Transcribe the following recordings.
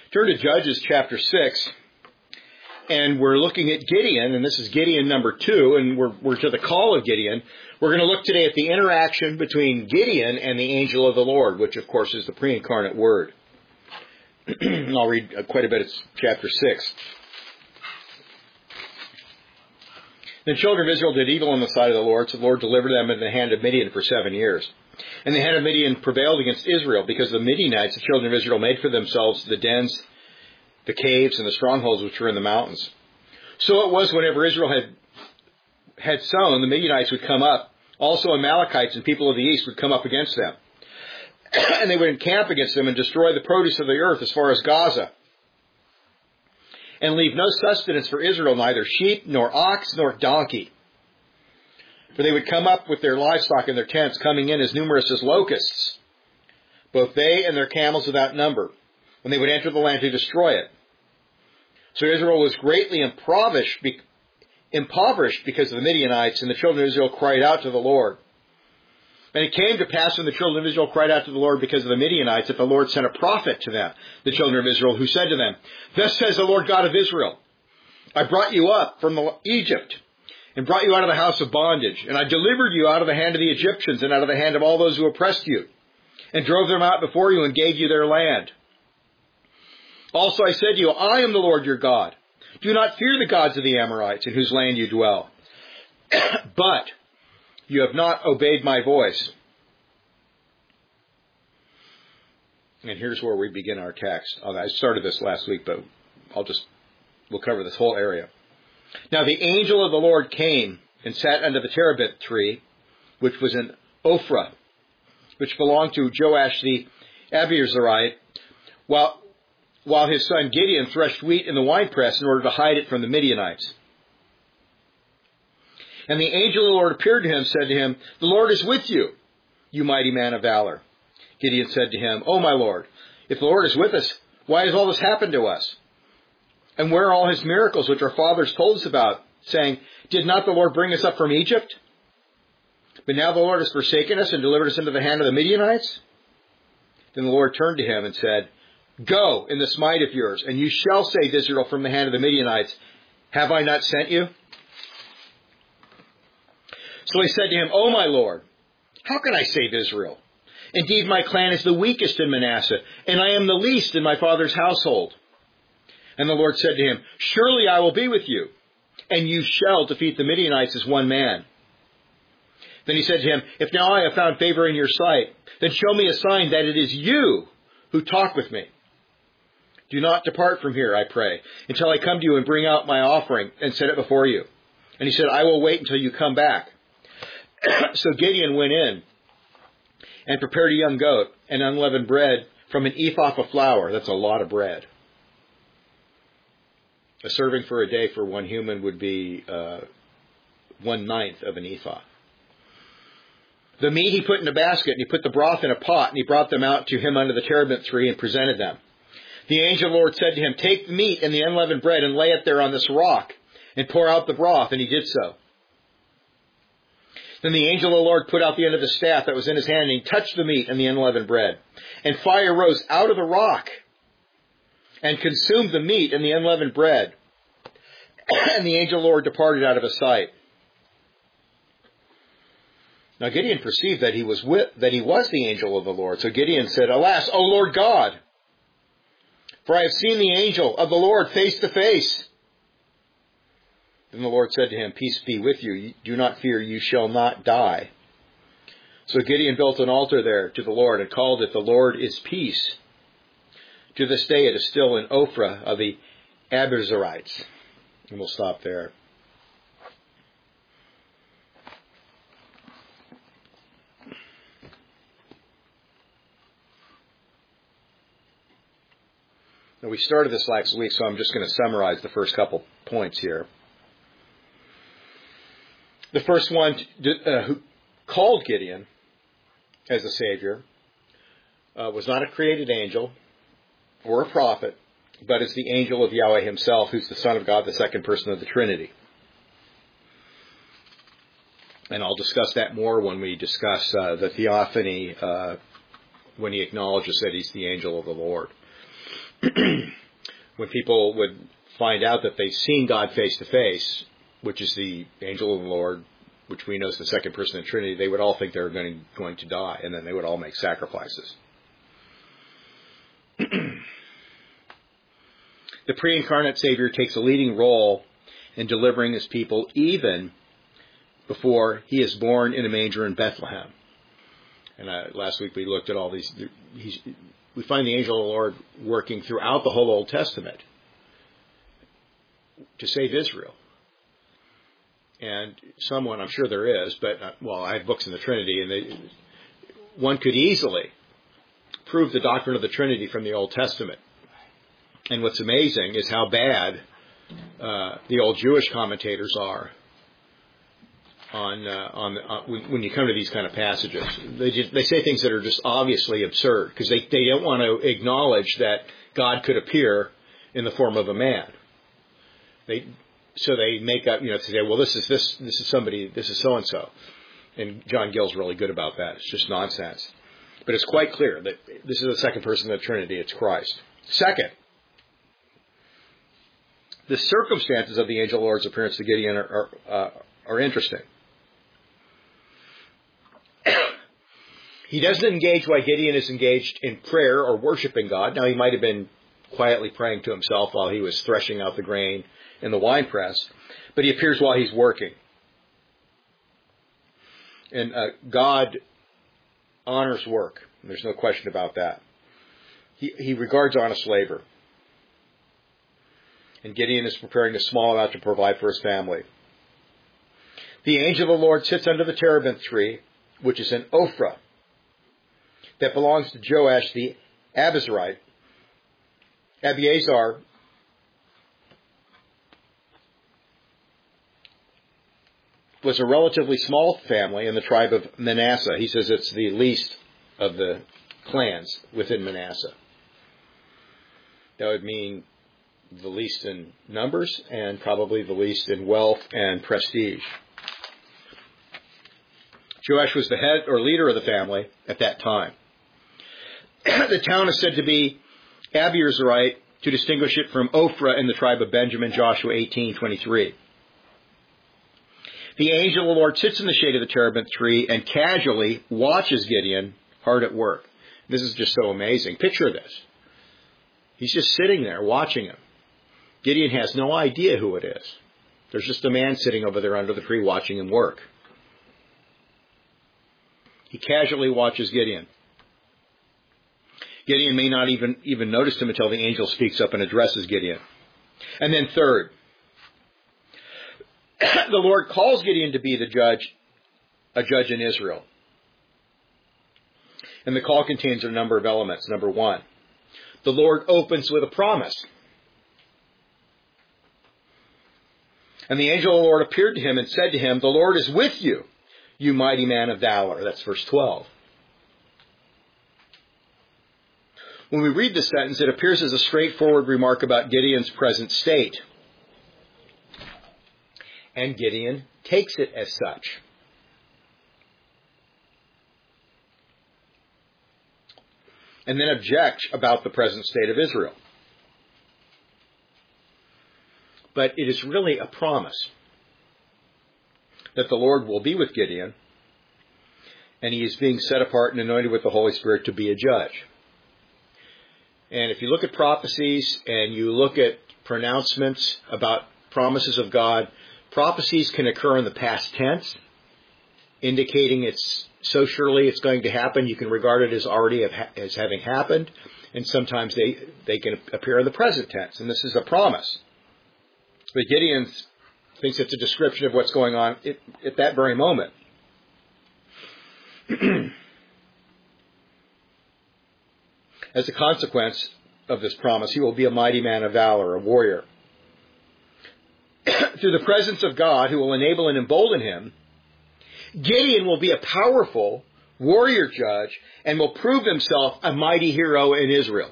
Turn to Judges chapter 6, and we're looking at Gideon, and this is Gideon number 2, and we're to the call of Gideon. We're going to look today at the interaction between Gideon and the angel of the Lord, which of course is the pre-incarnate Word. I'll read quite a bit of chapter 6. The children of Israel did evil in the sight of the Lord, so the Lord delivered them into the hand of Midian for 7 years. And the hand of Midian prevailed against Israel, because the Midianites, the children of Israel, made for themselves the dens, the caves, and the strongholds which were in the mountains. So it was whenever Israel had sown, the Midianites would come up. Also Amalekites and people of the east would come up against them. And they would encamp against them and destroy the produce of the earth as far as Gaza. And leave no sustenance for Israel, neither sheep, nor ox, nor donkey. For they would come up with their livestock in their tents, coming in as numerous as locusts, both they and their camels without number, when they would enter the land to destroy it. So Israel was greatly impoverished because of the Midianites, and the children of Israel cried out to the Lord. And it came to pass when the children of Israel cried out to the Lord because of the Midianites, that the Lord sent a prophet to them, the children of Israel, who said to them, "Thus says the Lord God of Israel, I brought you up from Egypt, and brought you out of the house of bondage, and I delivered you out of the hand of the Egyptians, and out of the hand of all those who oppressed you, and drove them out before you, and gave you their land. Also I said to you, I am the Lord your God. Do not fear the gods of the Amorites, in whose land you dwell. But you have not obeyed my voice." And here's where we begin our text. I started this last week, but we'll cover this whole area. "Now the angel of the Lord came and sat under the terebinth tree, which was in Ophrah, which belonged to Joash the Abiezrite, while his son Gideon threshed wheat in the winepress in order to hide it from the Midianites. And the angel of the Lord appeared to him and said to him, 'The Lord is with you, you mighty man of valor.' Gideon said to him, 'O my Lord, if the Lord is with us, why has all this happened to us? And where are all his miracles which our fathers told us about, saying, Did not the Lord bring us up from Egypt? But now the Lord has forsaken us and delivered us into the hand of the Midianites?' Then the Lord turned to him and said, 'Go in this might of yours, and you shall save Israel from the hand of the Midianites. Have I not sent you?' So he said to him, 'O my Lord, how can I save Israel? Indeed, my clan is the weakest in Manasseh, and I am the least in my father's household.' And the Lord said to him, 'Surely I will be with you, and you shall defeat the Midianites as one man.' Then he said to him, 'If now I have found favor in your sight, then show me a sign that it is you who talk with me. Do not depart from here, I pray, until I come to you and bring out my offering and set it before you.' And he said, 'I will wait until you come back.' So Gideon went in and prepared a young goat and unleavened bread from an ephah of flour." That's a lot of bread. A serving for a day for one human would be 1/9 of an ephah. "The meat he put in a basket, and he put the broth in a pot, and he brought them out to him under the terebinth tree and presented them. The angel of the Lord said to him, 'Take the meat and the unleavened bread and lay it there on this rock, and pour out the broth,' and he did so. Then the angel of the Lord put out the end of the staff that was in his hand, and he touched the meat and the unleavened bread. And fire rose out of the rock and consumed the meat and the unleavened bread. And the angel of the Lord departed out of his sight. Now Gideon perceived that he was the angel of the Lord. So Gideon said, 'Alas, O Lord God, for I have seen the angel of the Lord face to face.' Then the Lord said to him, 'Peace be with you. Do not fear, you shall not die.' So Gideon built an altar there to the Lord and called it, 'The Lord is Peace.' To this day it is still in Ophrah of the Abiezrites." And we'll stop there. Now, we started this last week, so I'm just going to summarize the first couple points here. The first one, who called Gideon as a savior, was not a created angel or a prophet, but is the angel of Yahweh himself, who's the Son of God, the second person of the Trinity. And I'll discuss that more when we discuss the theophany, when he acknowledges that he's the angel of the Lord. when people would find out that they've seen God face to face, which is the angel of the Lord, which we know is the second person of the Trinity, they would all think they were going to die, and then they would all make sacrifices. The pre-incarnate Savior takes a leading role in delivering his people even before he is born in a manger in Bethlehem. And last week we looked at all these. We find the angel of the Lord working throughout the whole Old Testament to save Israel. And someone, I'm sure there is, but, I have books in the Trinity, and one could easily prove the doctrine of the Trinity from the Old Testament. And what's amazing is how bad the old Jewish commentators are when you come to these kind of passages. They say things that are just obviously absurd because they don't want to acknowledge that God could appear in the form of a man. So they make up, to say, well, this is somebody, this is so and so, and John Gill's really good about that. It's just nonsense, but it's quite clear that this is the second person of the Trinity. It's Christ. Second, the circumstances of the angel of the Lord's appearance to Gideon are interesting. He doesn't engage while Gideon is engaged in prayer or worshiping God. Now, he might have been quietly praying to himself while he was threshing out the grain in the winepress, but he appears while he's working. And God honors work. There's no question about that. He regards honest labor. And Gideon is preparing a small amount to provide for his family. The angel of the Lord sits under the terebinth tree, which is an Ophrah, that belongs to Joash the Abiezrite. Abiezer was a relatively small family in the tribe of Manasseh. He says it's the least of the clans within Manasseh. That would mean the least in numbers and probably the least in wealth and prestige. Joash was the head or leader of the family at that time. The town is said to be Abiezrite to distinguish it from Ophrah in the tribe of Benjamin, Joshua 18:23. The angel of the Lord sits in the shade of the terebinth tree and casually watches Gideon hard at work. This is just so amazing. Picture this. He's just sitting there watching him. Gideon has no idea who it is. There's just a man sitting over there under the tree watching him work. He casually watches Gideon. Gideon may not even notice him until the angel speaks up and addresses Gideon. And then third, the Lord calls Gideon to be a judge in Israel. And the call contains a number of elements. Number one, the Lord opens with a promise. And the angel of the Lord appeared to him and said to him, "The Lord is with you, you mighty man of valor." That's verse 12. When we read this sentence, it appears as a straightforward remark about Gideon's present state. And Gideon takes it as such. And then objects about the present state of Israel. But it is really a promise that the Lord will be with Gideon, and he is being set apart and anointed with the Holy Spirit to be a judge. And if you look at prophecies and you look at pronouncements about promises of God, prophecies can occur in the past tense, indicating it's so surely it's going to happen, you can regard it as having happened, and sometimes they can appear in the present tense, and this is a promise. But Gideon thinks it's a description of what's going on at that very moment. As a consequence of this promise, he will be a mighty man of valor, a warrior. Through the presence of God, who will enable and embolden him, Gideon will be a powerful warrior judge and will prove himself a mighty hero in Israel.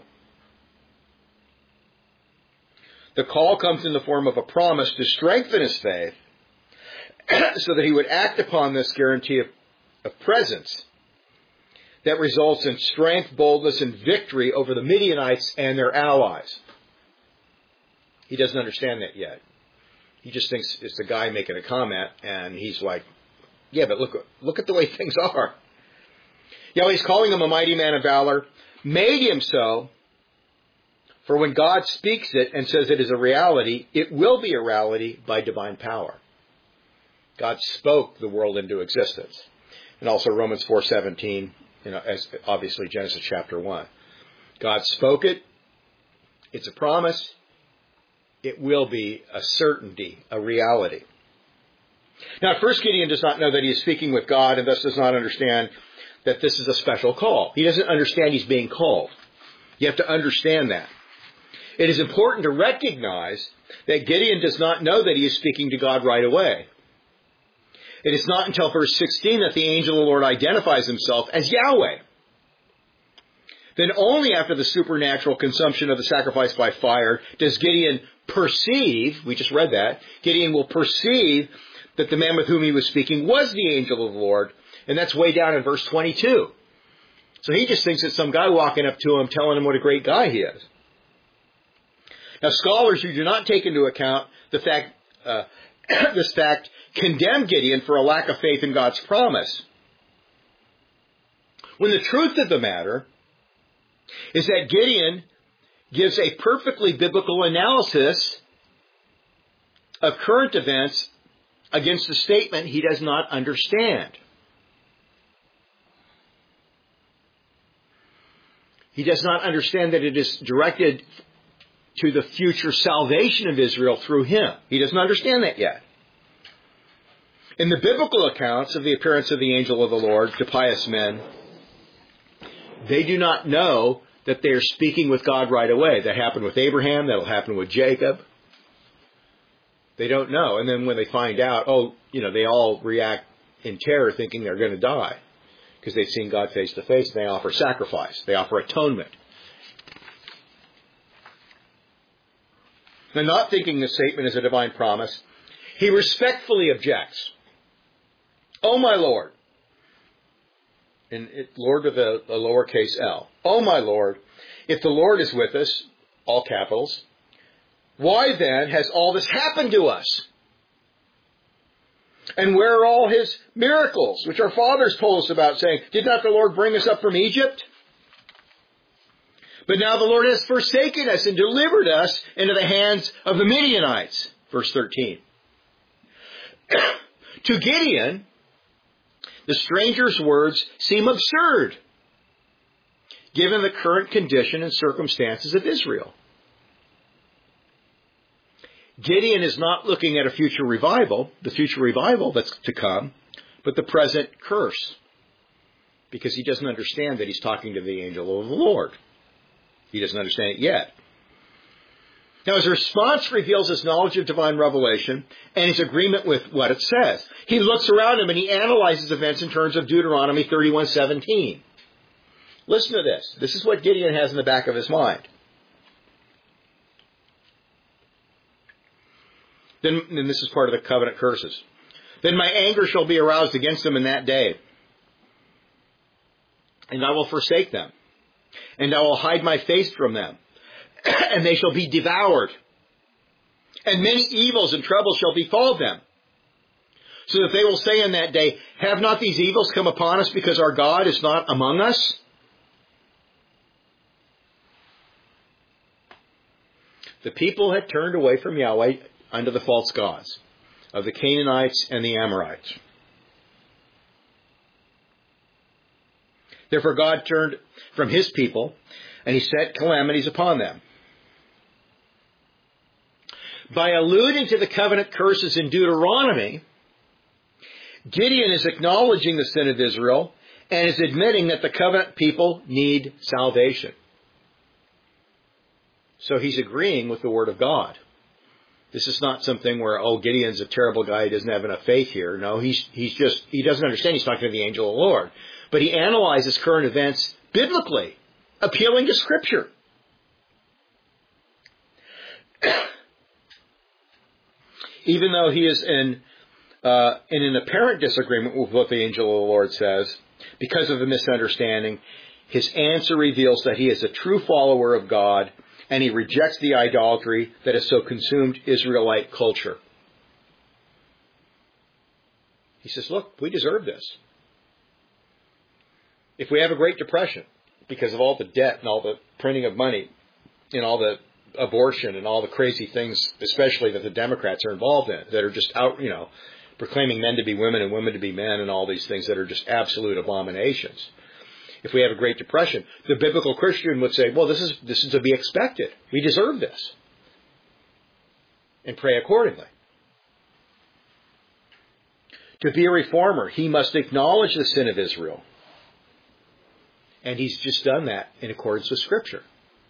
The call comes in the form of a promise to strengthen his faith so that he would act upon this guarantee of presence that results in strength, boldness, and victory over the Midianites and their allies. He doesn't understand that yet. He just thinks it's a guy making a comment, and he's like, yeah, but look at the way things are. Yahweh's calling him a mighty man of valor, made him so, for when God speaks it and says it is a reality, it will be a reality by divine power. God spoke the world into existence. And also Romans 4:17, as obviously Genesis chapter 1. God spoke it. It's a promise. It will be a certainty, a reality. Now, at first, Gideon does not know that he is speaking with God and thus does not understand that this is a special call. He doesn't understand he's being called. You have to understand that. It is important to recognize that Gideon does not know that he is speaking to God right away. It is not until verse 16 that the angel of the Lord identifies himself as Yahweh. Then only after the supernatural consumption of the sacrifice by fire does Gideon perceive, we just read that, Gideon will perceive that the man with whom he was speaking was the angel of the Lord, and that's way down in verse 22. So he just thinks it's some guy walking up to him telling him what a great guy he is. Now, scholars who do not take into account this fact condemn Gideon for a lack of faith in God's promise, when the truth of the matter is that Gideon gives a perfectly biblical analysis of current events against a statement he does not understand. He does not understand that it is directed to the future salvation of Israel through him. He doesn't understand that yet. In the biblical accounts of the appearance of the angel of the Lord to pious men, they do not know that they are speaking with God right away. That happened with Abraham. That'll happen with Jacob. They don't know. And then when they find out, they all react in terror thinking they're going to die because they've seen God face to face, and they offer sacrifice. They offer atonement. Now, not thinking this statement is a divine promise, he respectfully objects. Oh, my Lord. And Lord with a lowercase l. Oh, my Lord, if the Lord is with us, all capitals, why then has all this happened to us? And where are all his miracles, which our fathers told us about, saying, did not the Lord bring us up from Egypt? But now the Lord has forsaken us and delivered us into the hands of the Midianites. Verse 13. To Gideon, the stranger's words seem absurd, given the current condition and circumstances of Israel. Gideon is not looking at a future revival, the future revival that's to come, but the present curse, because he doesn't understand that he's talking to the angel of the Lord. He doesn't understand it yet. Now, his response reveals his knowledge of divine revelation and his agreement with what it says. He looks around him and he analyzes events in terms of Deuteronomy 31:17. Listen to this. This is what Gideon has in the back of his mind. Then this is part of the covenant curses. Then my anger shall be aroused against them in that day, and I will forsake them, and I will hide my face from them, and they shall be devoured, and many evils and troubles shall befall them, so that they will say in that day, have not these evils come upon us because our God is not among us? The people had turned away from Yahweh unto the false gods of the Canaanites and the Amorites. Therefore God turned from his people, and he set calamities upon them. By alluding to the covenant curses in Deuteronomy, Gideon is acknowledging the sin of Israel and is admitting that the covenant people need salvation. So he's agreeing with the word of God. This is not something where, Gideon's a terrible guy, he doesn't have enough faith here. No, he doesn't understand he's talking to the angel of the Lord. But he analyzes current events biblically, appealing to Scripture. Even though he is in an apparent disagreement with what the angel of the Lord says, because of a misunderstanding, his answer reveals that he is a true follower of God, and he rejects the idolatry that has so consumed Israelite culture. He says, look, we deserve this. If we have a Great Depression because of all the debt and all the printing of money and all the abortion and all the crazy things, especially that the Democrats are involved in, that are just out, proclaiming men to be women and women to be men and all these things that are just absolute abominations. If we have a Great Depression, the biblical Christian would say, well, this is to be expected. We deserve this. And pray accordingly. To be a reformer, he must acknowledge the sin of Israel. And he's just done that in accordance with Scripture.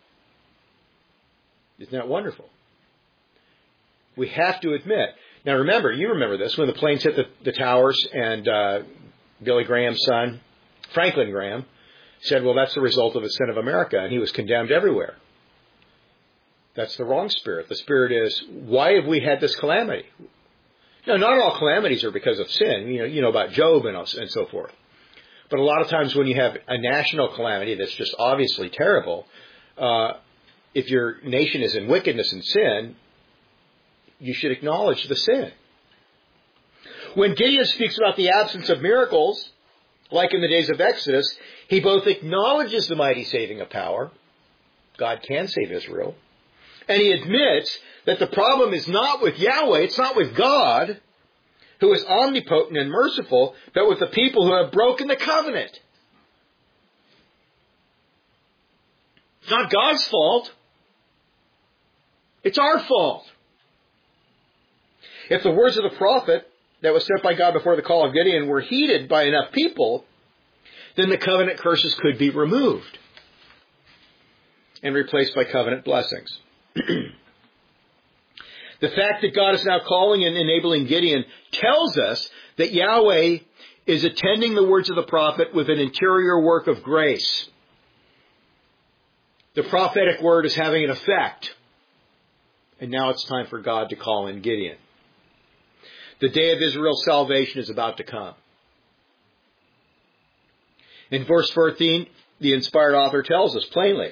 Isn't that wonderful? We have to admit. Now remember, you remember this, when the planes hit the towers and Billy Graham's son, Franklin Graham, said, well, that's the result of the sin of America, and he was condemned everywhere. That's the wrong spirit. The spirit is, why have we had this calamity? Now, not all calamities are because of sin. You know about Job and so forth. But a lot of times when you have a national calamity that's just obviously terrible, if your nation is in wickedness and sin, you should acknowledge the sin. When Gideon speaks about the absence of miracles, like in the days of Exodus, he both acknowledges the mighty saving of power, God can save Israel, and he admits that the problem is not with Yahweh, it's not with God, who is omnipotent and merciful, but with the people who have broken the covenant. It's not God's fault. It's our fault. If the words of the prophet that was sent by God before the call of Gideon were heeded by enough people, then the covenant curses could be removed and replaced by covenant blessings. The fact that God is now calling and enabling Gideon tells us that Yahweh is attending the words of the prophet with an interior work of grace. The prophetic word is having an effect. And now it's time for God to call in Gideon. The day of Israel's salvation is about to come. In verse 14, the inspired author tells us plainly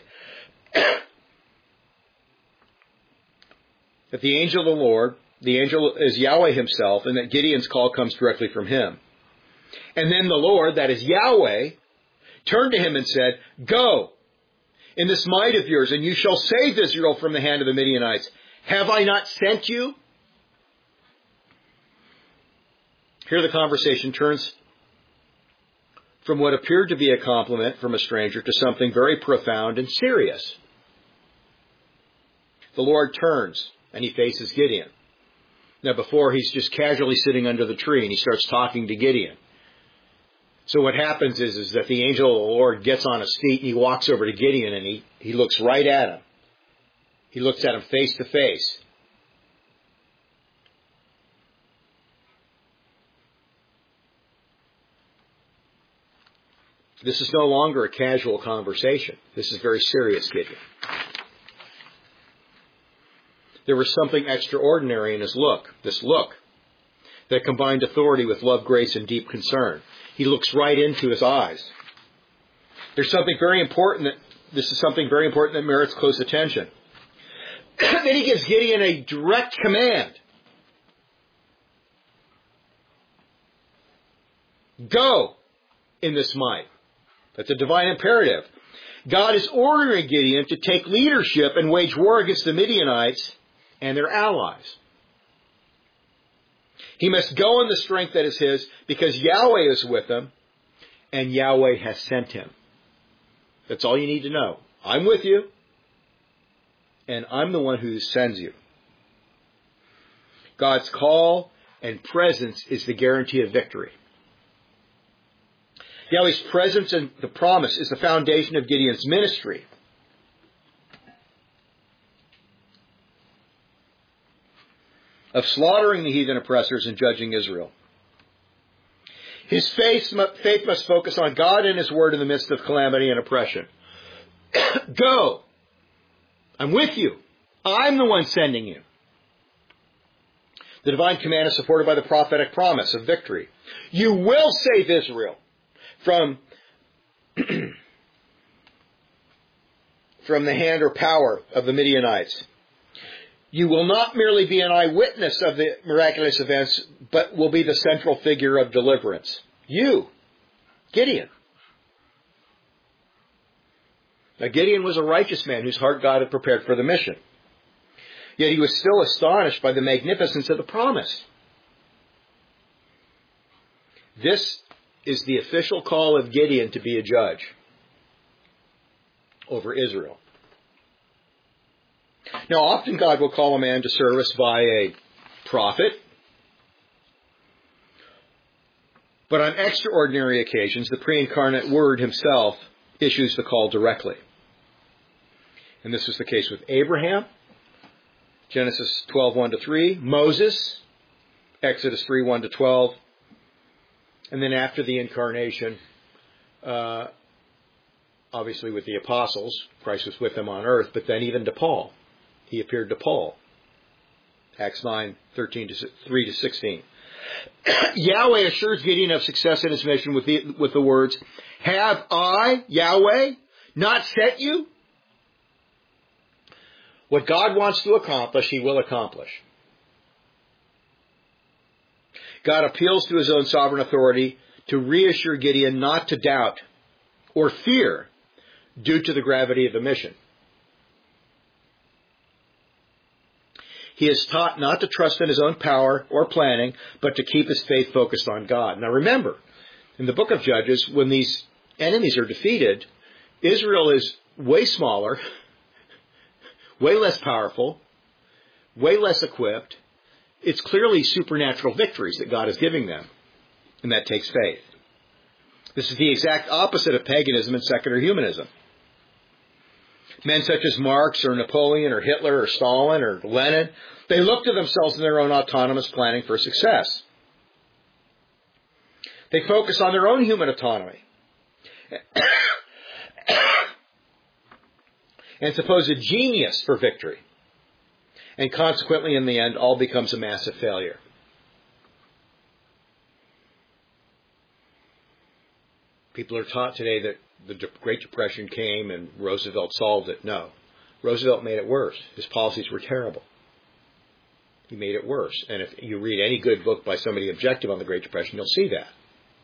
that the angel of the Lord, the angel is Yahweh himself, and that Gideon's call comes directly from him. And then the Lord, that is Yahweh, turned to him and said, "Go in this might of yours, and you shall save Israel from the hand of the Midianites. Have I not sent you?" Here the conversation turns from what appeared to be a compliment from a stranger to something very profound and serious. The Lord turns and he faces Gideon. Now before, he's just casually sitting under the tree and he starts talking to Gideon. So what happens is that the angel of the Lord gets on his feet and he walks over to Gideon and he looks right at him. He looks at him face to face. This is no longer a casual conversation. This is very serious, Gideon. There was something extraordinary in his look, this look, that combined authority with love, grace, and deep concern. He looks right into his eyes. This is something very important that merits close attention. Then he gives Gideon a direct command. Go in this might. That's a divine imperative. God is ordering Gideon to take leadership and wage war against the Midianites and their allies. He must go in the strength that is his because Yahweh is with him and Yahweh has sent him. That's all you need to know. I'm with you and I'm the one who sends you. God's call and presence is the guarantee of victory. Yahweh's presence and the promise is the foundation of Gideon's ministry. Of slaughtering the heathen oppressors and judging Israel. His faith must focus on God and His Word in the midst of calamity and oppression. Go! I'm with you. I'm the one sending you. The divine command is supported by the prophetic promise of victory. You will save Israel from the hand or power of the Midianites. You will not merely be an eyewitness of the miraculous events, but will be the central figure of deliverance. You, Gideon. Now, Gideon was a righteous man whose heart God had prepared for the mission. Yet he was still astonished by the magnificence of the promise. This is the official call of Gideon to be a judge over Israel. Now, often God will call a man to service by a prophet, but on extraordinary occasions, the pre-incarnate Word himself issues the call directly. And this was the case with Abraham, Genesis 12:1-3, Moses, Exodus 3:1-12, and then after the incarnation, obviously with the apostles, Christ was with them on earth, but then even to Paul. He appeared to Paul. Acts 9:3-16. Yahweh assures Gideon of success in his mission with the words, "Have I, Yahweh, not sent you?" What God wants to accomplish, he will accomplish. God appeals to his own sovereign authority to reassure Gideon not to doubt or fear due to the gravity of the mission. He is taught not to trust in his own power or planning, but to keep his faith focused on God. Now remember, in the book of Judges, when these enemies are defeated, Israel is way smaller, way less powerful, way less equipped. It's clearly supernatural victories that God is giving them, and that takes faith. This is the exact opposite of paganism and secular humanism. Men such as Marx or Napoleon or Hitler or Stalin or Lenin, they look to themselves in their own autonomous planning for success. They focus on their own human autonomy and suppose a genius for victory. And consequently, in the end, all becomes a massive failure. People are taught today that the Great Depression came and Roosevelt solved it. No. Roosevelt made it worse. His policies were terrible. He made it worse. And if you read any good book by somebody objective on the Great Depression, you'll see that.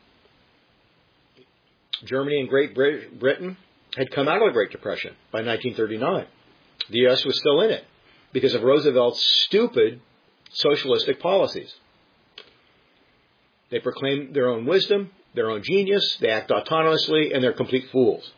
Germany and Great Britain had come out of the Great Depression by 1939. The U.S. was still in it because of Roosevelt's stupid socialistic policies. They proclaim their own wisdom, their own genius, they act autonomously, and they're complete fools.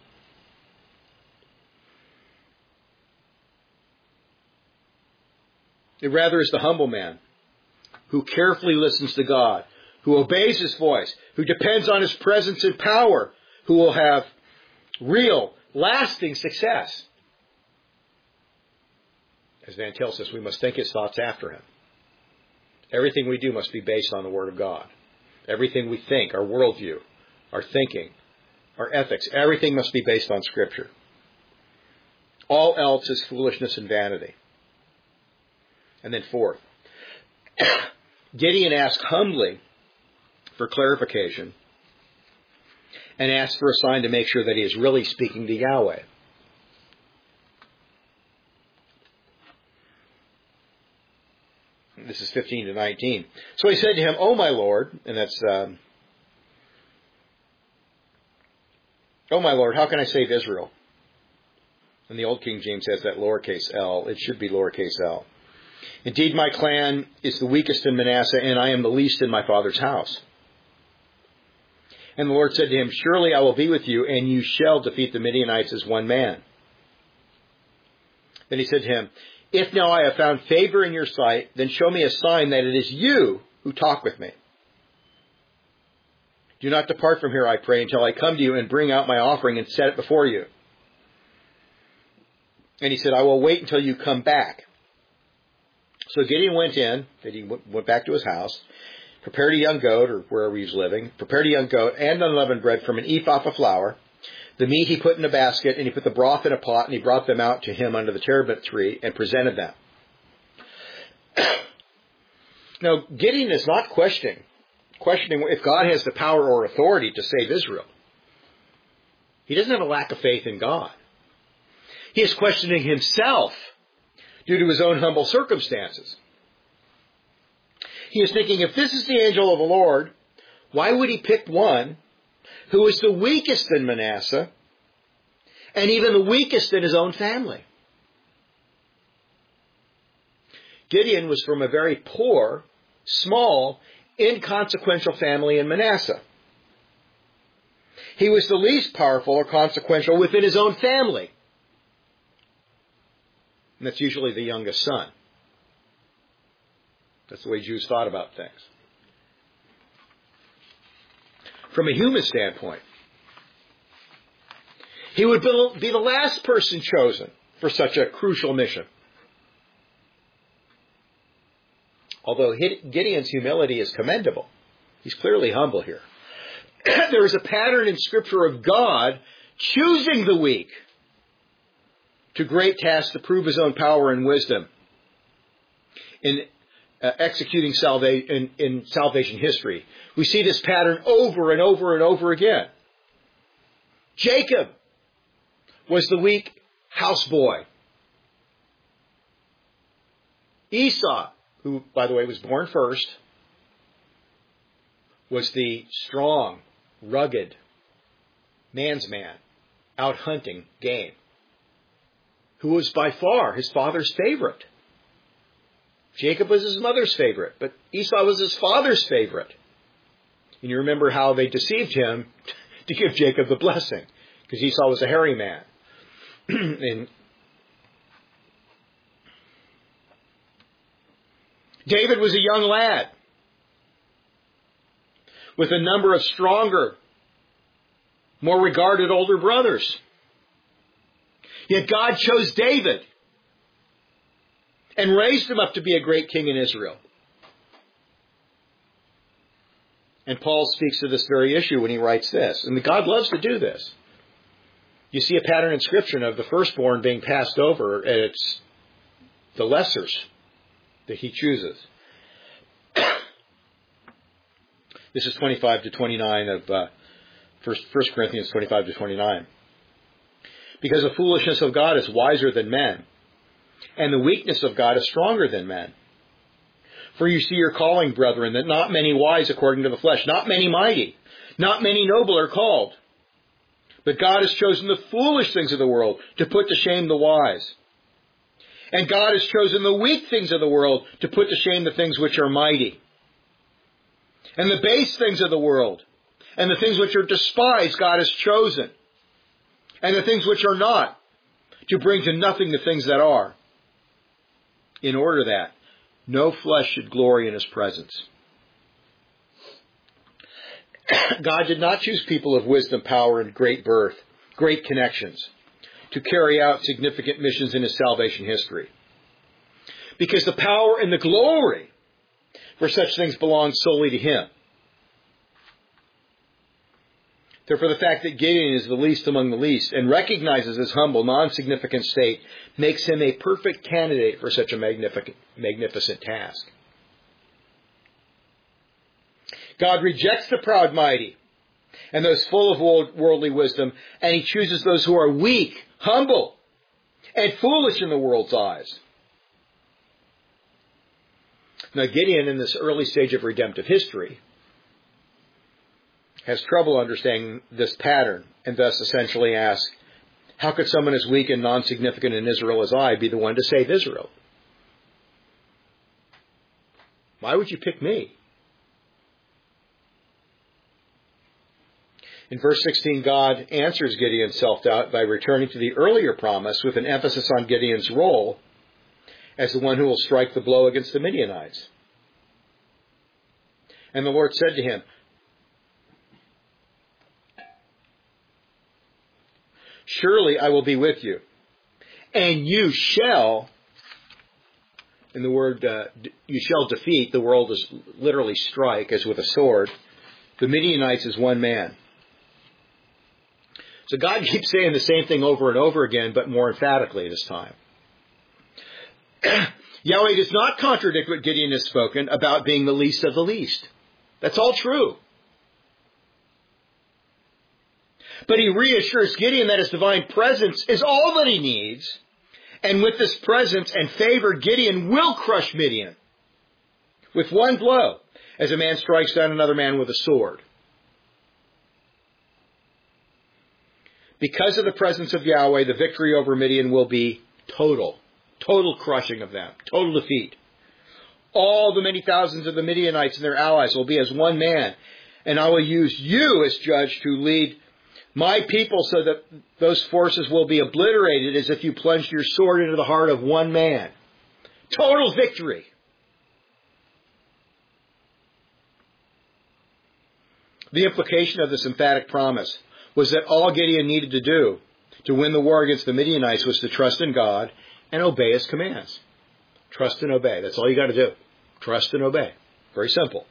It rather is the humble man who carefully listens to God, who obeys his voice, who depends on his presence and power, who will have real, lasting success. As Van Til says, we must think his thoughts after him. Everything we do must be based on the Word of God. Everything we think, our worldview, our thinking, our ethics, everything must be based on Scripture. All else is foolishness and vanity. And then fourth, Gideon asked humbly for clarification and asked for a sign to make sure that he is really speaking to Yahweh. This is 15-19. So he said to him, "O my Lord," and that's, "O my Lord, how can I save Israel?" And the Old King James has that lowercase l. It should be lowercase l. "Indeed, my clan is the weakest in Manasseh, and I am the least in my father's house." And the Lord said to him, "Surely I will be with you, and you shall defeat the Midianites as one man." Then he said to him, "If now I have found favor in your sight, then show me a sign that it is you who talk with me. Do not depart from here, I pray, until I come to you and bring out my offering and set it before you." And he said, "I will wait until you come back." So Gideon went in, he went back to his house, prepared a young goat, or wherever he was living, prepared a young goat and unleavened bread from an ephah of flour. The meat he put in a basket, and he put the broth in a pot, and he brought them out to him under the terebinth tree and presented them. Now, Gideon is not questioning if God has the power or authority to save Israel. He doesn't have a lack of faith in God. He is questioning himself due to his own humble circumstances. He is thinking, if this is the angel of the Lord, why would he pick one who is the weakest in Manasseh and even the weakest in his own family? Gideon was from a very poor, small, inconsequential family in Manasseh. He was the least powerful or consequential within his own family. And that's usually the youngest son. That's the way Jews thought about things. From a human standpoint, he would be the last person chosen for such a crucial mission. Although Gideon's humility is commendable, he's clearly humble here. There is a pattern in Scripture of God choosing the weak to great tasks to prove his own power and wisdom in executing in salvation history. We see this pattern over and over and over again. Jacob was the weak houseboy. Esau, who, by the way, was born first, was the strong, rugged man's man out hunting game, who was by far his father's favorite. Jacob was his mother's favorite, but Esau was his father's favorite. And you remember how they deceived him to give Jacob the blessing, because Esau was a hairy man. And David was a young lad with a number of stronger, more regarded older brothers. Yet God chose David and raised him up to be a great king in Israel. And Paul speaks to this very issue when he writes this. And God loves to do this. You see a pattern in Scripture of the firstborn being passed over, and it's the lessers that he chooses. This is 25 to 29 of 1 Corinthians 25 to 29. Because the foolishness of God is wiser than men, and the weakness of God is stronger than men. For you see your calling, brethren, that not many wise according to the flesh, not many mighty, not many noble are called. But God has chosen the foolish things of the world to put to shame the wise. And God has chosen the weak things of the world to put to shame the things which are mighty. And the base things of the world, and the things which are despised, God has chosen. And the things which are not, to bring to nothing the things that are, in order that no flesh should glory in his presence. God did not choose people of wisdom, power, and great birth, great connections, to carry out significant missions in his salvation history. Because the power and the glory for such things belong solely to him. Therefore, the fact that Gideon is the least among the least and recognizes his humble, non-significant state makes him a perfect candidate for such a magnificent task. God rejects the proud mighty and those full of worldly wisdom, and he chooses those who are weak, humble, and foolish in the world's eyes. Now, Gideon, in this early stage of redemptive history, has trouble understanding this pattern, and thus essentially asks, how could someone as weak and non-significant in Israel as I be the one to save Israel? Why would you pick me? In verse 16, God answers Gideon's self-doubt by returning to the earlier promise with an emphasis on Gideon's role as the one who will strike the blow against the Midianites. And the Lord said to him, surely I will be with you, and you shall, and the word you shall defeat, the word is literally strike, as with a sword, the Midianites as one man. So God keeps saying the same thing over and over again, but more emphatically this time. Yahweh does not contradict what Gideon has spoken about being the least of the least. That's all true. But he reassures Gideon that his divine presence is all that he needs. And with this presence and favor, Gideon will crush Midian with one blow, as a man strikes down another man with a sword. Because of the presence of Yahweh, the victory over Midian will be total. Total crushing of them. Total defeat. All the many thousands of the Midianites and their allies will be as one man. And I will use you as judge to lead my people so that those forces will be obliterated as if you plunged your sword into the heart of one man. Total victory. The implication of this emphatic promise was that all Gideon needed to do to win the war against the Midianites was to trust in God and obey His commands. Trust and obey. That's all you got to do. Trust and obey. Very simple.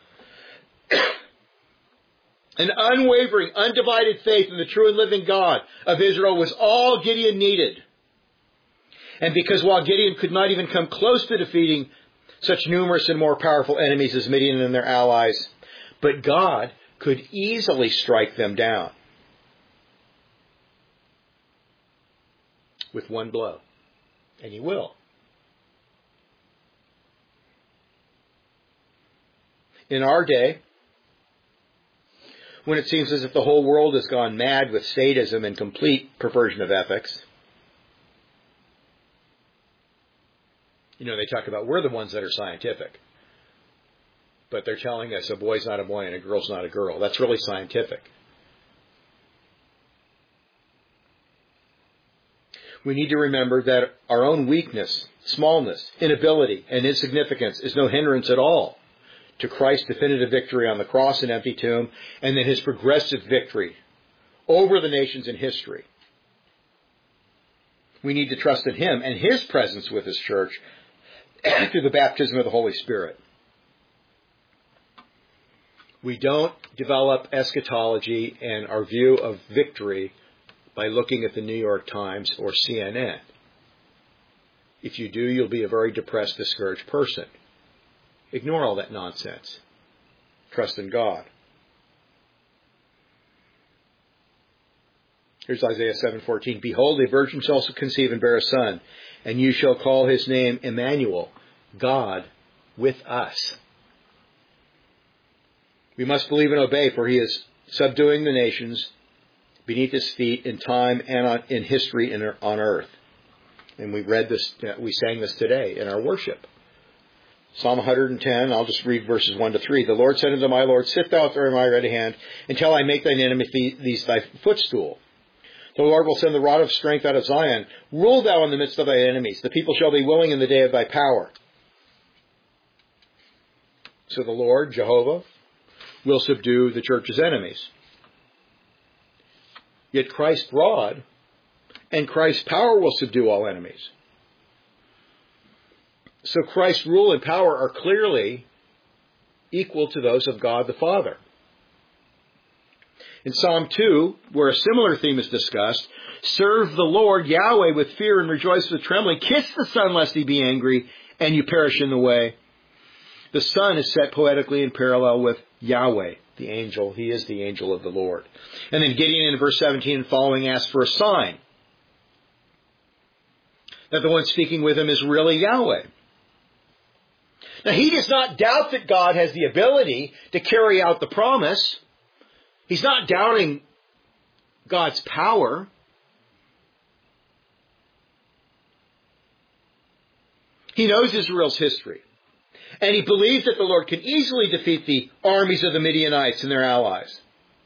An unwavering, undivided faith in the true and living God of Israel was all Gideon needed. And because while Gideon could not even come close to defeating such numerous and more powerful enemies as Midian and their allies, but God could easily strike them down with one blow. And He will. In our day, when it seems as if the whole world has gone mad with sadism and complete perversion of ethics, they talk about we're the ones that are scientific. But they're telling us a boy's not a boy and a girl's not a girl. That's really scientific. We need to remember that our own weakness, smallness, inability, and insignificance is no hindrance at all to Christ's definitive victory on the cross and empty tomb, and then His progressive victory over the nations in history. We need to trust in Him and His presence with His church through the baptism of the Holy Spirit. We don't develop eschatology and our view of victory by looking at the New York Times or CNN. If you do, you'll be a very depressed, discouraged person. Ignore all that nonsense. Trust in God. Here's Isaiah 7:14. Behold, a virgin shall conceive and bear a son, and you shall call his name Emmanuel, God with us. We must believe and obey, for He is subduing the nations beneath His feet in time and in history and on earth. And we read this, we sang this today in our worship. Psalm 110, I'll just read verses 1 to 3. The Lord said unto my Lord, sit thou at my right hand, until I make thine enemies thy footstool. The Lord will send the rod of strength out of Zion. Rule thou in the midst of thy enemies. The people shall be willing in the day of thy power. So the Lord, Jehovah, will subdue the church's enemies. Yet Christ's rod and Christ's power will subdue all enemies. So Christ's rule and power are clearly equal to those of God the Father. In Psalm 2, where a similar theme is discussed, serve the Lord Yahweh with fear and rejoice with trembling. Kiss the Son lest He be angry and you perish in the way. The Son is set poetically in parallel with Yahweh, the angel. He is the angel of the Lord. And then Gideon in verse 17 and following asks for a sign that the one speaking with him is really Yahweh. Now, he does not doubt that God has the ability to carry out the promise. He's not doubting God's power. He knows Israel's history. And he believes that the Lord can easily defeat the armies of the Midianites and their allies.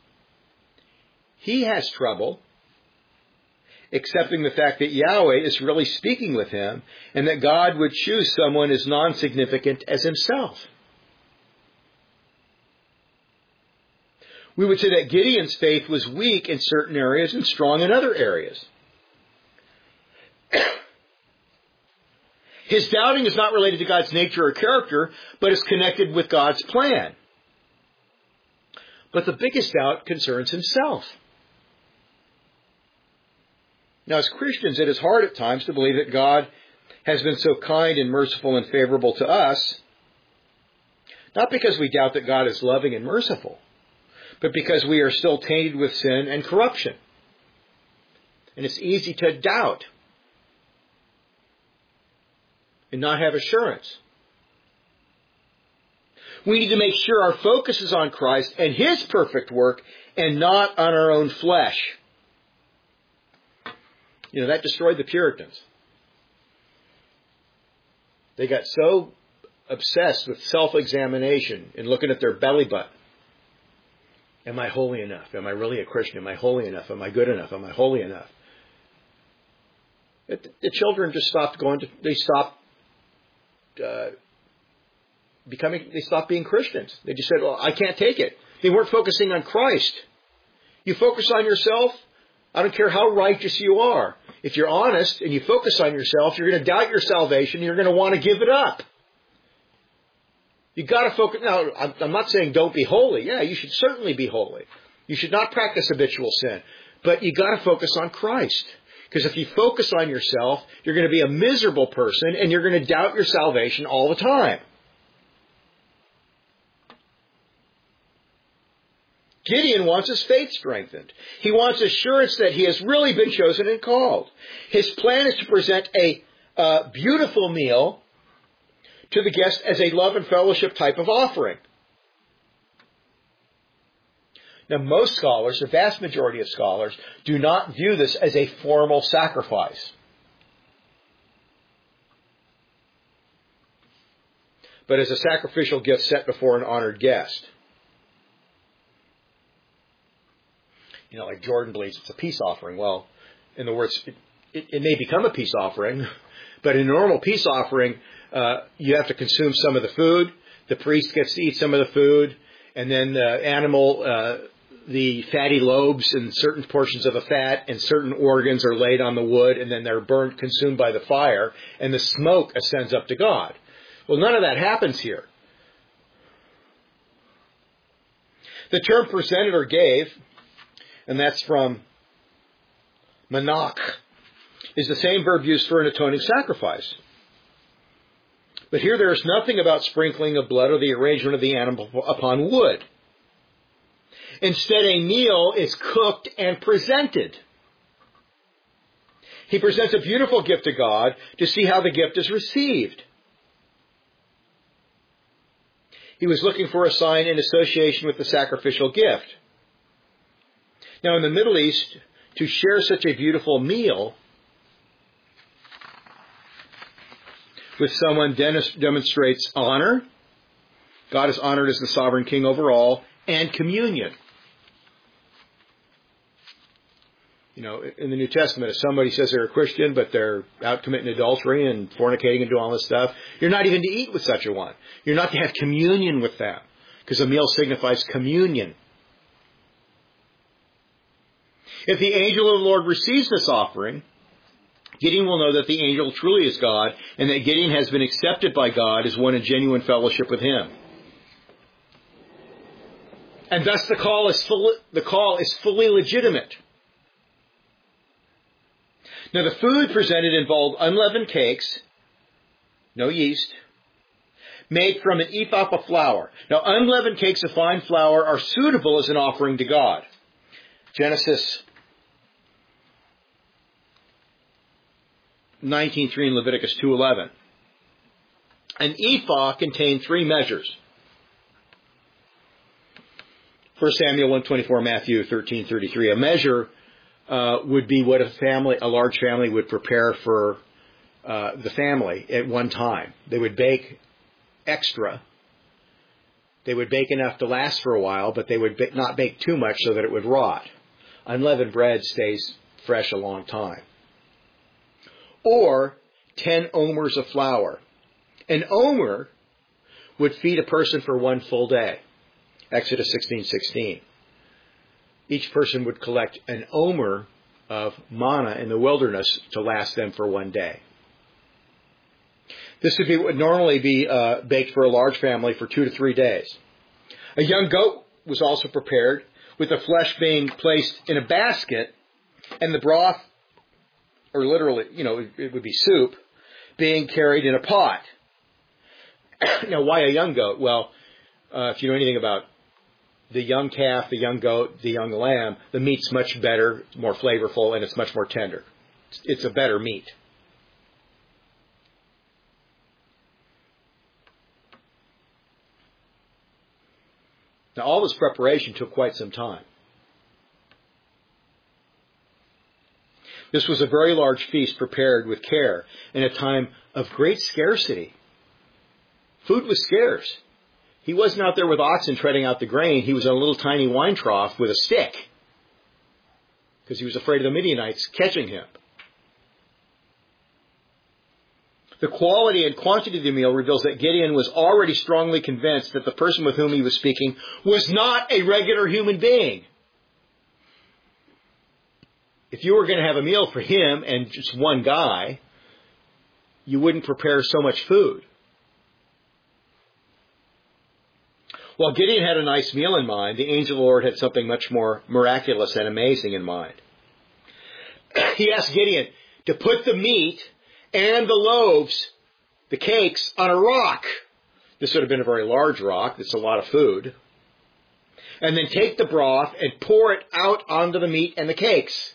He has trouble accepting the fact that Yahweh is really speaking with him and that God would choose someone as non-significant as himself. We would say that Gideon's faith was weak in certain areas and strong in other areas. His doubting is not related to God's nature or character, but is connected with God's plan. But the biggest doubt concerns himself. Now, as Christians, it is hard at times to believe that God has been so kind and merciful and favorable to us, not because we doubt that God is loving and merciful, but because we are still tainted with sin and corruption. And it's easy to doubt and not have assurance. We need to make sure our focus is on Christ and His perfect work and not on our own flesh. That destroyed the Puritans. They got so obsessed with self-examination and looking at their belly button. Am I holy enough? Am I really a Christian? Am I holy enough? Am I good enough? Am I holy enough? The children just stopped going to, they stopped being Christians. They just said, well, I can't take it. They weren't focusing on Christ. You focus on yourself, I don't care how righteous you are. If you're honest and you focus on yourself, you're going to doubt your salvation. You're going to want to give it up. You got to focus. Now, I'm not saying don't be holy. Yeah, you should certainly be holy. You should not practice habitual sin. But you got to focus on Christ. Because if you focus on yourself, you're going to be a miserable person and you're going to doubt your salvation all the time. Gideon wants his faith strengthened. He wants assurance that he has really been chosen and called. His plan is to present a beautiful meal to the guest as a love and fellowship type of offering. Now, most scholars, the vast majority of scholars, do not view this as a formal sacrifice, but as a sacrificial gift set before an honored guest. Like Jordan believes it's a peace offering. Well, in the words, it may become a peace offering, but in a normal peace offering, you have to consume some of the food. The priest gets to eat some of the food, and then the animal, the fatty lobes and certain portions of the fat and certain organs are laid on the wood, and then they're burnt, consumed by the fire, and the smoke ascends up to God. Well, none of that happens here. The term presented or gave, and that's from manach, is the same verb used for an atoning sacrifice. But here there is nothing about sprinkling of blood or the arrangement of the animal upon wood. Instead, a meal is cooked and presented. He presents a beautiful gift to God to see how the gift is received. He was looking for a sign in association with the sacrificial gift. Now, in the Middle East, to share such a beautiful meal with someone demonstrates honor. God is honored as the sovereign king over all, and communion. In the New Testament, if somebody says they're a Christian, but they're out committing adultery and fornicating and doing all this stuff, you're not even to eat with such a one. You're not to have communion with them, because a meal signifies communion. If the angel of the Lord receives this offering, Gideon will know that the angel truly is God, and that Gideon has been accepted by God as one in genuine fellowship with Him. And thus the call is fully legitimate. Now, the food presented involved unleavened cakes, no yeast, made from an ephah of flour. Now, unleavened cakes of fine flour are suitable as an offering to God. Genesis 19:3 and Leviticus 2:11. An ephah contained 3 measures. 1 Samuel 1:24, Matthew 13:33. A measure would be what a large family would prepare for the family at one time. They would bake extra. They would bake enough to last for a while, but they would not bake too much so that it would rot. Unleavened bread stays fresh a long time. Or 10 omers of flour. An omer would feed a person for one full day. Exodus 16:16. Each person would collect an omer of manna in the wilderness to last them for one day. This would be what would normally be baked for a large family for 2 to 3 days. A young goat was also prepared, with the flesh being placed in a basket, and the broth, or literally, it would be soup, being carried in a pot. Now, why a young goat? Well, if you know anything about the young calf, the young goat, the young lamb, the meat's much better, more flavorful, and it's much more tender. It's a better meat. Now, all this preparation took quite some time. This was a very large feast prepared with care in a time of great scarcity. Food was scarce. He wasn't out there with oxen treading out the grain. He was in a little tiny wine trough with a stick because he was afraid of the Midianites catching him. The quality and quantity of the meal reveals that Gideon was already strongly convinced that the person with whom he was speaking was not a regular human being. If you were going to have a meal for him and just one guy, you wouldn't prepare so much food. While Gideon had a nice meal in mind, the angel of the Lord had something much more miraculous and amazing in mind. He asked Gideon to put the meat and the loaves, the cakes, on a rock. This would have been a very large rock. That's a lot of food. And then take the broth and pour it out onto the meat and the cakes.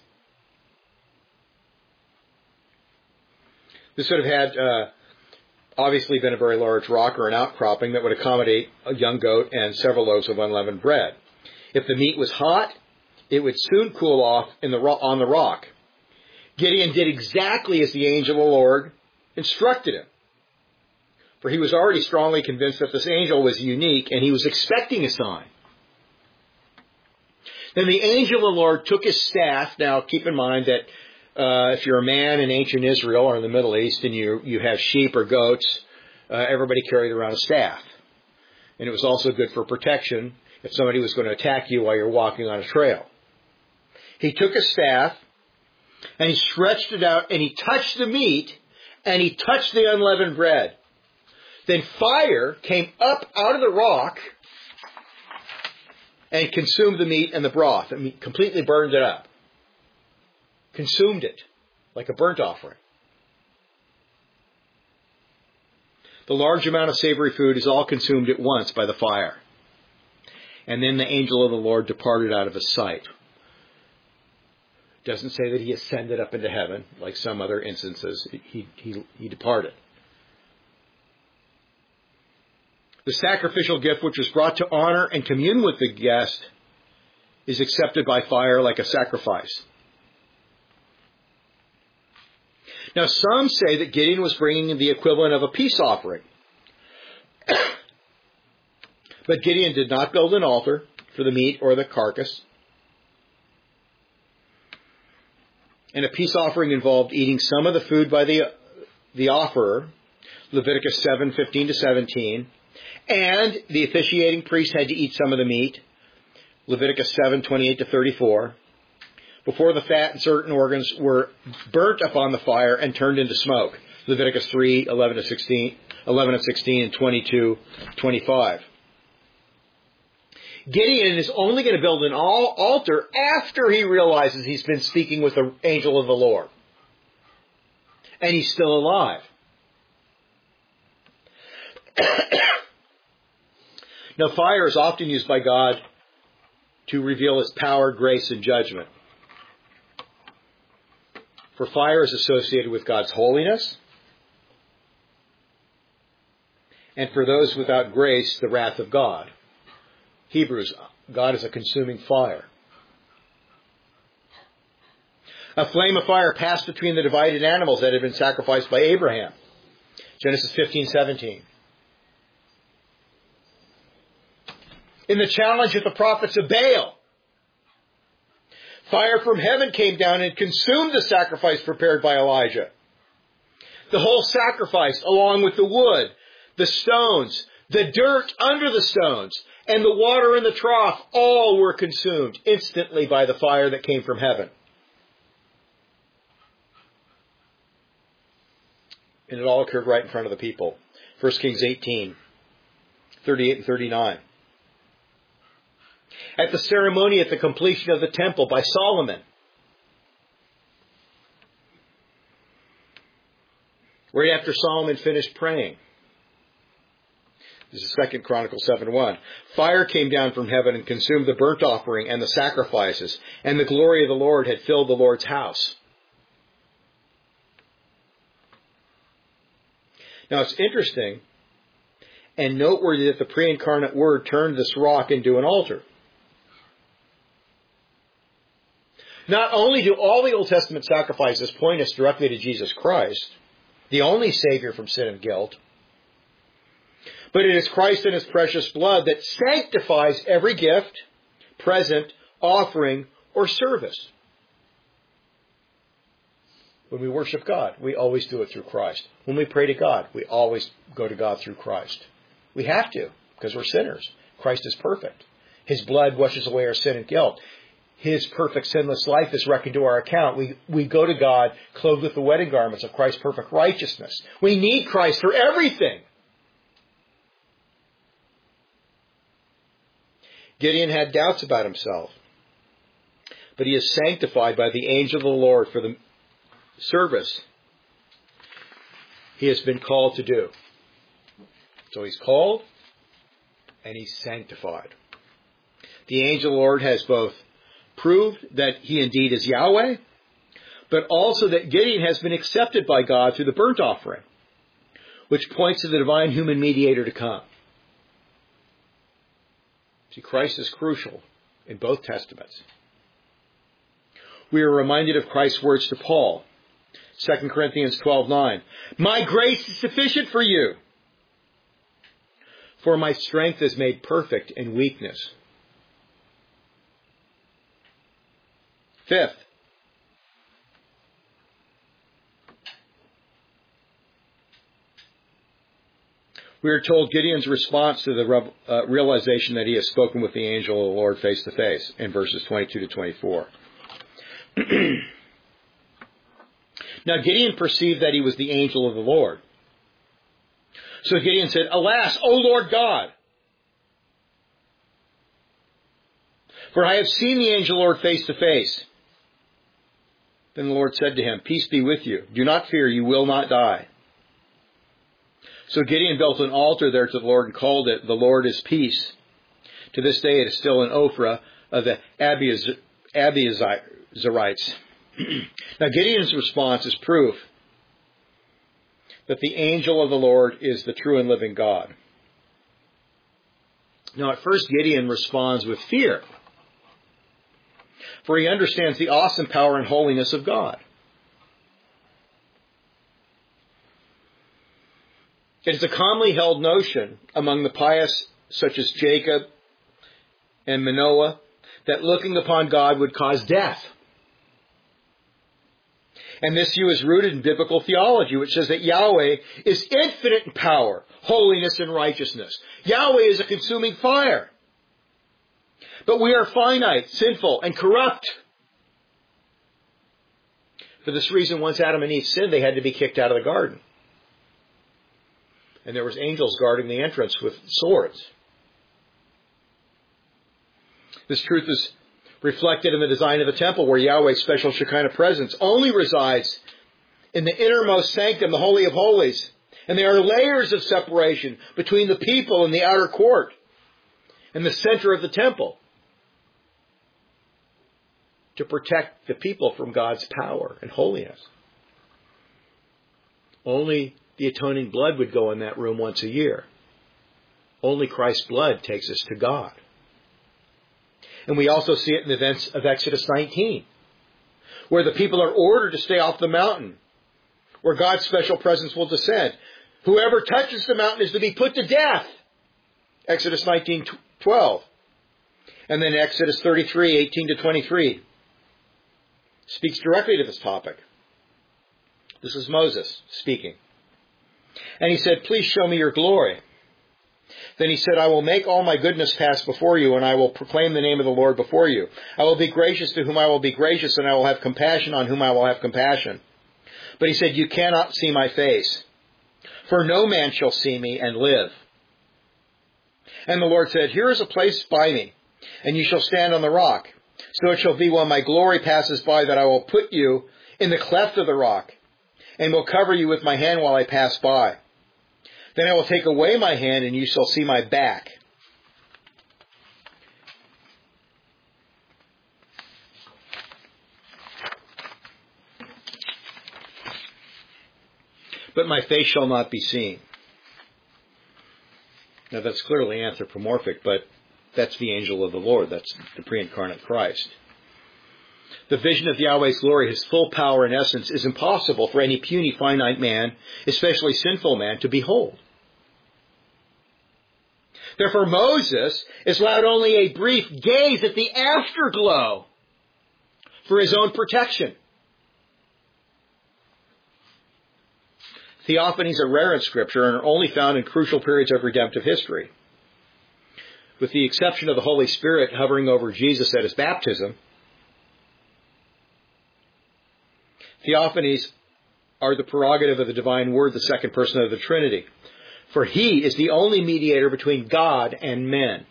This would have had obviously been a very large rock or an outcropping that would accommodate a young goat and several loaves of unleavened bread. If the meat was hot, it would soon cool off on the rock. Gideon did exactly as the angel of the Lord instructed him. For he was already strongly convinced that this angel was unique, and he was expecting a sign. Then the angel of the Lord took his staff. Now, keep in mind that if you're a man in ancient Israel or in the Middle East and you have sheep or goats, everybody carried around a staff. And it was also good for protection if somebody was going to attack you while you're walking on a trail. He took a staff, and he stretched it out, and he touched the meat, and he touched the unleavened bread. Then fire came up out of the rock and consumed the meat and the broth. I mean, completely burned it up. Consumed it like a burnt offering. The large amount of savory food is all consumed at once by the fire. And then the angel of the Lord departed out of his sight. It doesn't say that he ascended up into heaven like some other instances. He departed. The sacrificial gift which was brought to honor and commune with the guest is accepted by fire like a sacrifice. Now, some say that Gideon was bringing the equivalent of a peace offering. But Gideon did not build an altar for the meat or the carcass. And a peace offering involved eating some of the food by the offerer, Leviticus 7:15-17, and the officiating priest had to eat some of the meat, Leviticus 7:28-34, before the fat and certain organs were burnt upon the fire and turned into smoke, Leviticus 3:11-16, 11-16, and 22-25. Gideon is only going to build an altar after he realizes he's been speaking with the angel of the Lord. And he's still alive. Now, fire is often used by God to reveal his power, grace, and judgment. For fire is associated with God's holiness. And for those without grace, the wrath of God. Hebrews, God is a consuming fire. A flame of fire passed between the divided animals that had been sacrificed by Abraham. Genesis 15:17. In the challenge of the prophets of Baal, fire from heaven came down and consumed the sacrifice prepared by Elijah. The whole sacrifice, along with the wood, the stones, the dirt under the stones, and the water in the trough, all were consumed instantly by the fire that came from heaven. And it all occurred right in front of the people. 1 Kings 18:38 and 39. At the ceremony at the completion of the temple by Solomon, right after Solomon finished praying, This is 2 Chronicles 7:1. Fire came down from heaven and consumed the burnt offering and the sacrifices, and the glory of the Lord had filled the Lord's house. Now it's interesting and noteworthy that the pre-incarnate Word turned this rock into an altar. Not only do all the Old Testament sacrifices point us directly to Jesus Christ, the only Savior from sin and guilt, but it is Christ and His precious blood that sanctifies every gift, present, offering, or service. When we worship God, we always do it through Christ. When we pray to God, we always go to God through Christ. We have to, because we're sinners. Christ is perfect. His blood washes away our sin and guilt. His perfect sinless life is reckoned to our account. We go to God clothed with the wedding garments of Christ's perfect righteousness. We need Christ for everything. Gideon had doubts about himself, but he is sanctified by the angel of the Lord for the service he has been called to do. So he's called and he's sanctified. The angel of the Lord has both proved that he indeed is Yahweh, but also that Gideon has been accepted by God through the burnt offering, which points to the divine human mediator to come. See, Christ is crucial in both Testaments. We are reminded of Christ's words to Paul, 2 Corinthians 12:9. My grace is sufficient for you, for my strength is made perfect in weakness. Fifth, we are told Gideon's response to the realization that he has spoken with the angel of the Lord face to face in verses 22 to 24. Now Gideon perceived that he was the angel of the Lord. So Gideon said, Alas, O Lord God! For I have seen the angel of the Lord face to face. Then the Lord said to him, Peace be with you. Do not fear, you will not die. So Gideon built an altar there to the Lord and called it, The Lord is Peace. To this day it is still in Ophrah of the Abiezrites. Now Gideon's response is proof that the angel of the Lord is the true and living God. Now at first Gideon responds with fear, for he understands the awesome power and holiness of God. It is a commonly held notion among the pious, such as Jacob and Manoah, that looking upon God would cause death. And this view is rooted in biblical theology, which says that Yahweh is infinite in power, holiness, and righteousness. Yahweh is a consuming fire. But we are finite, sinful, and corrupt. For this reason, once Adam and Eve sinned, they had to be kicked out of the garden. And there was angels guarding the entrance with swords. This truth is reflected in the design of the temple, where Yahweh's special Shekinah presence only resides in the innermost sanctum, the Holy of Holies. And there are layers of separation between the people and the outer court and the center of the temple to protect the people from God's power and holiness. Only the atoning blood would go in that room once a year. Only Christ's blood takes us to God. And we also see it in the events of Exodus 19, where the people are ordered to stay off the mountain, where God's special presence will descend. Whoever touches the mountain is to be put to death. Exodus 19:12. And then Exodus 33:18 to 23 speaks directly to this topic. This is Moses speaking. And he said, Please show me your glory. Then he said, I will make all my goodness pass before you, and I will proclaim the name of the Lord before you. I will be gracious to whom I will be gracious, and I will have compassion on whom I will have compassion. But he said, You cannot see my face, for no man shall see me and live. And the Lord said, Here is a place by me, and you shall stand on the rock. So it shall be when my glory passes by that I will put you in the cleft of the rock, and will cover you with my hand while I pass by. Then I will take away my hand, and you shall see my back. But my face shall not be seen. Now that's clearly anthropomorphic, but that's the angel of the Lord. That's the pre-incarnate Christ. The vision of Yahweh's glory, His full power and essence, is impossible for any puny, finite man, especially sinful man, to behold. Therefore Moses is allowed only a brief gaze at the afterglow for his own protection. Theophanies are rare in Scripture and are only found in crucial periods of redemptive history. With the exception of the Holy Spirit hovering over Jesus at His baptism, theophanies are the prerogative of the divine Word, the second person of the Trinity. For He is the only mediator between God and men.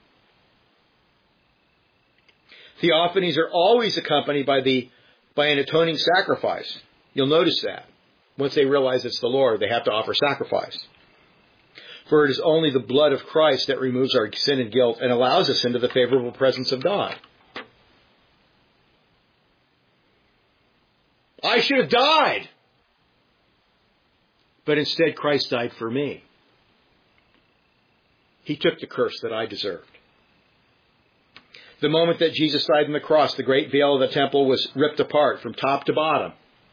Theophanies are always accompanied by an atoning sacrifice. You'll notice that. Once they realize it's the Lord, they have to offer sacrifice. For it is only the blood of Christ that removes our sin and guilt and allows us into the favorable presence of God. I should have died. But instead, Christ died for me. He took the curse that I deserved. The moment that Jesus died on the cross, the great veil of the temple was ripped apart from top to bottom.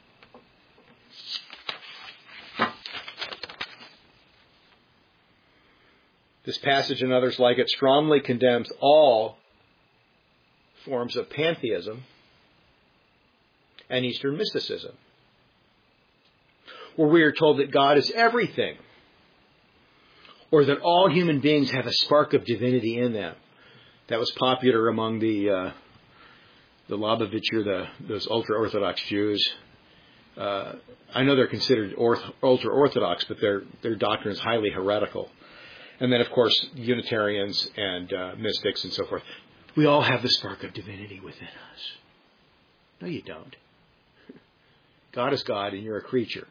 This passage and others like it strongly condemns all forms of pantheism and Eastern mysticism, where we are told that God is everything, or that all human beings have a spark of divinity in them. That was popular among the Lubavitcher, those ultra-Orthodox Jews. I know they're considered ultra-Orthodox, but their doctrine is highly heretical. And then, of course, Unitarians and mystics and so forth. We all have the spark of divinity within us. No, you don't. God is God and you're a creature.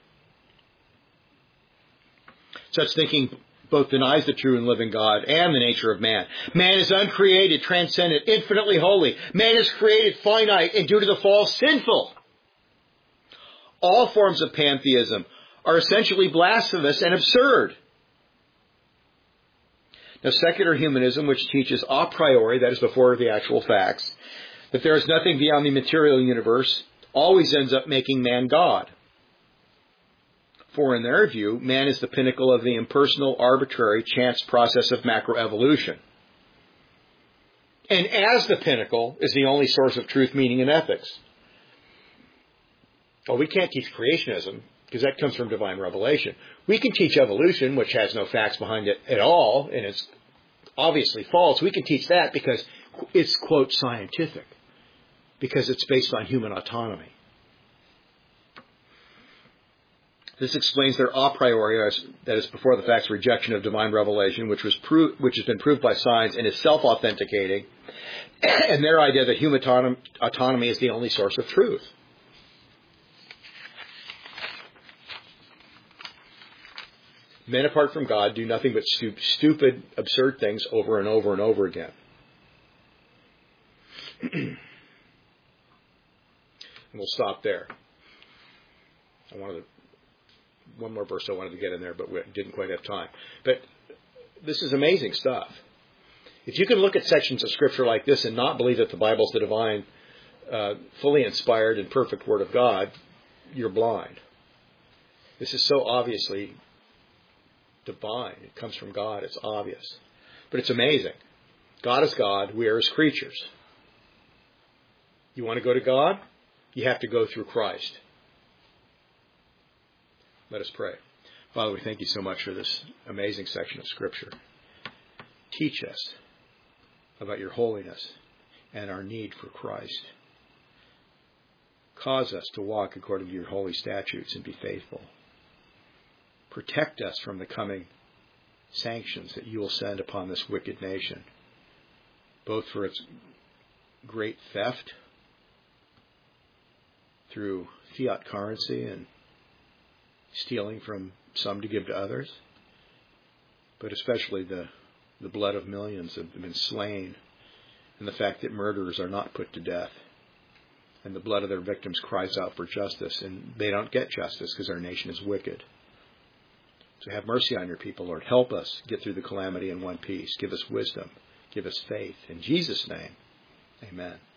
Such thinking both denies the true and living God and the nature of man. Man is uncreated, transcendent, infinitely holy. Man is created finite and due to the fall sinful. All forms of pantheism are essentially blasphemous and absurd. Now, secular humanism, which teaches a priori, that is before the actual facts, that there is nothing beyond the material universe, always ends up making man God. For in their view, man is the pinnacle of the impersonal, arbitrary, chance process of macroevolution. And as the pinnacle is the only source of truth, meaning, and ethics. Well, we can't teach creationism, because that comes from divine revelation. We can teach evolution, which has no facts behind it at all, and it's obviously false. We can teach that because it's, quote, scientific, because it's based on human autonomy. This explains their a priori, that is before the facts, rejection of divine revelation, which has been proved by science and is self-authenticating, and their idea that human autonomy is the only source of truth. Men apart from God do nothing but stupid, absurd things over and over and over again. And we'll stop there. One more verse I wanted to get in there, but we didn't quite have time. But this is amazing stuff. If you can look at sections of Scripture like this and not believe that the Bible is the divine, fully inspired and perfect Word of God, you're blind. This is so obviously divine. It comes from God. It's obvious. But it's amazing. God is God. We are His creatures. You want to go to God? You have to go through Christ. Let us pray. Father, we thank You so much for this amazing section of Scripture. Teach us about Your holiness and our need for Christ. Cause us to walk according to Your holy statutes and be faithful. Protect us from the coming sanctions that You will send upon this wicked nation, both for its great theft through fiat currency and stealing from some to give to others, but especially the blood of millions have been slain, and the fact that murderers are not put to death, and the blood of their victims cries out for justice, and they don't get justice because our nation is wicked. So have mercy on your people, Lord. Help us get through the calamity in one piece. Give us wisdom. Give us faith. In Jesus' name, amen.